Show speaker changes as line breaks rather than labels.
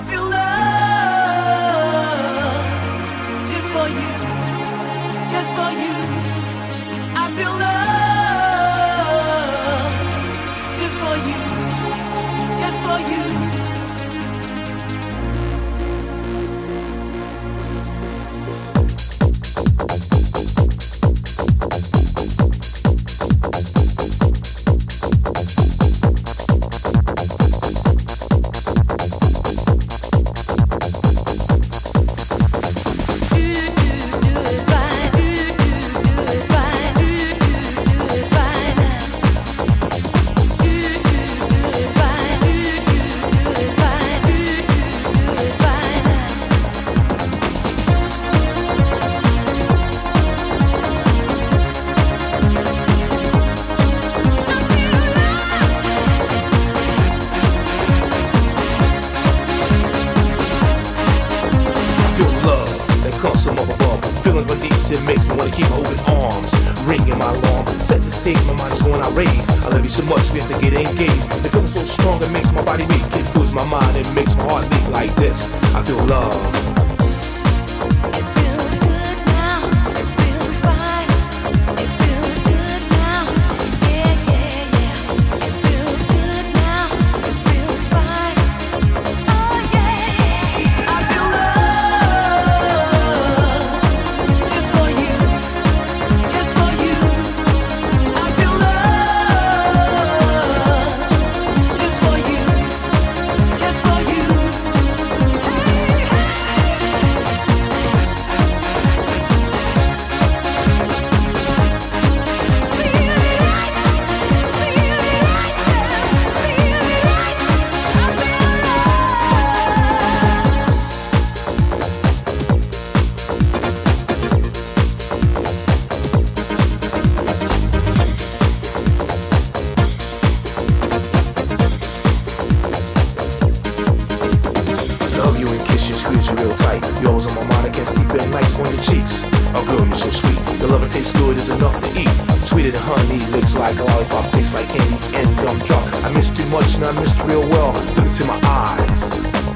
feel love just for you, just for you. I feel love just for you, just for you.
It makes me wanna keep open arms, ringing my alarm, set the stage, my mind is going out raised. I love you so much, we have to get engaged. The feeling so strong, it makes my body weak. It fills my mind, it makes my heart beat like this. I feel love. Like candies and gumdrop. I miss too much and I miss real well. Look into my eyes.